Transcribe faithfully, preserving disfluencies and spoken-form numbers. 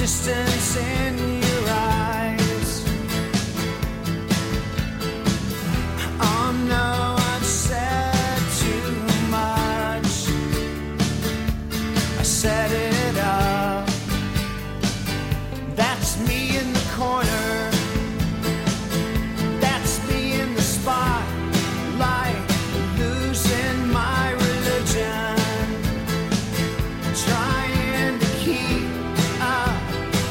distance in your eyes. Oh no, I've said too much. I set it up. That's me in the corner.